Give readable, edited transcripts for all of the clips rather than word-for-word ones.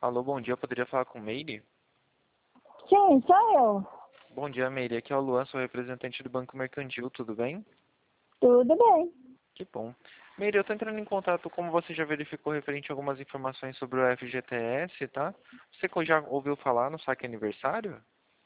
Alô, bom dia. Eu poderia falar com Meire? Sim, sou eu. Bom dia, Meire. Aqui é o Luan, sou representante do Banco Mercantil. Tudo bem? Tudo bem. Que bom. Meire, eu estou entrando em contato, como você já verificou, referente a algumas informações sobre o FGTS, tá? Você já ouviu falar no saque aniversário?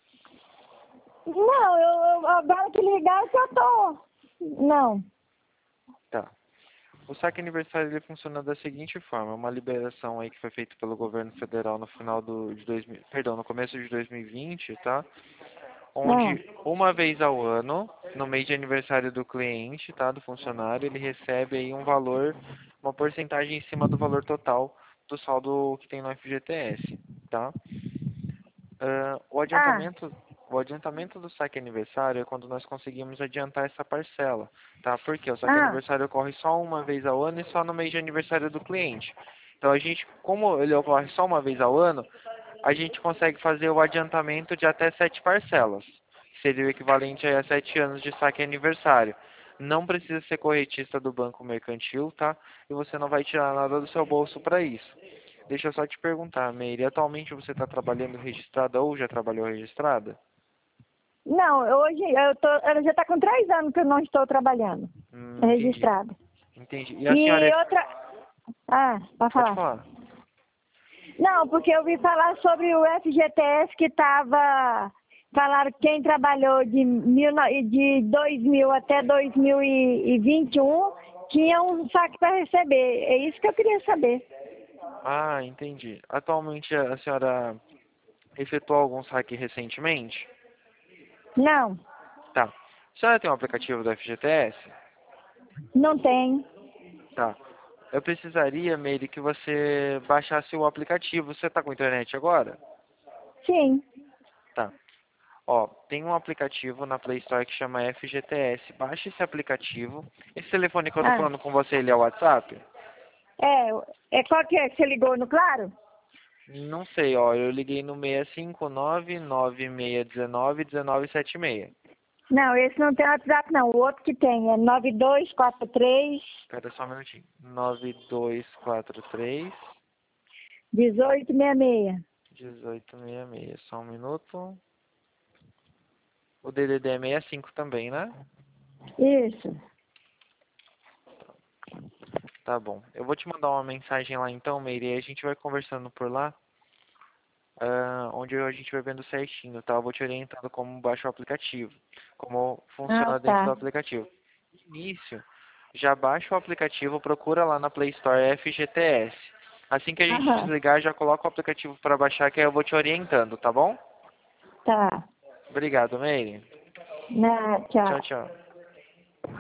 Não, agora que ligaram que eu tô. Não. Tá. O saque aniversário ele funciona da seguinte forma: uma liberação aí que foi feita pelo governo federal no final de 2000, perdão, no começo de 2020, tá? Ah, Onde uma vez ao ano, no mês de aniversário do cliente, tá, do funcionário, ele recebe aí um valor, uma porcentagem em cima do valor total do saldo que tem no FGTS, tá? Ah, ah, o adiantamento do saque aniversário é quando nós conseguimos adiantar essa parcela, tá? Porque o saque ah. aniversário ocorre só uma vez ao ano e só no mês de aniversário do cliente. Então a gente, como ele ocorre só uma vez ao ano, a gente consegue fazer o adiantamento de até 7 parcelas, que seria o equivalente a 7 anos de saque aniversário. Não precisa ser corretista do banco mercantil, tá? E você não vai tirar nada do seu bolso para isso. Deixa eu só te perguntar, Meire, atualmente você está trabalhando registrada ou já trabalhou registrada? Não, hoje eu já está com 3 anos que eu não estou trabalhando. Entendi. Registrada. Entendi. E a senhora E outra. Ah, pode pode falar. falar? Não, porque eu ouvi falar sobre o FGTS que estava. Falaram que quem trabalhou de 2000 até 2021 tinha um saque para receber. É isso que eu queria saber. Ah, entendi. Atualmente a senhora efetuou algum saque recentemente? Não, Tá. A senhora tem um aplicativo do FGTS? não tem. Tá. Eu precisaria, Meire, que você baixasse o aplicativo. Você está com internet agora? Sim. Tá. Ó, tem um aplicativo na Play Store que chama FGTS. Baixe esse aplicativo. Esse telefone que eu tô Ah, falando com você, ele é o WhatsApp? qual que é que você ligou no Claro? Não sei, ó. Eu liguei no 65996191976. Não, esse não tem WhatsApp não. O outro que tem é 9243 Espera só um minutinho. 9243 1866. 1866. Só um minuto. O DDD é 65 também, né? Isso. Tá bom. Eu vou te mandar uma mensagem lá então, Meire, e a gente vai conversando por lá, onde a gente vai vendo certinho, tá? Eu vou te orientando como baixa o aplicativo, como Ah, funciona dentro do tá. aplicativo. Início, já baixa o aplicativo, procura lá na Play Store FGTS. Assim que a gente Aham. desligar, já coloca o aplicativo para baixar, que aí eu vou te orientando, tá bom? Tá. Obrigado, Meire. Tchau. Tchau, tchau.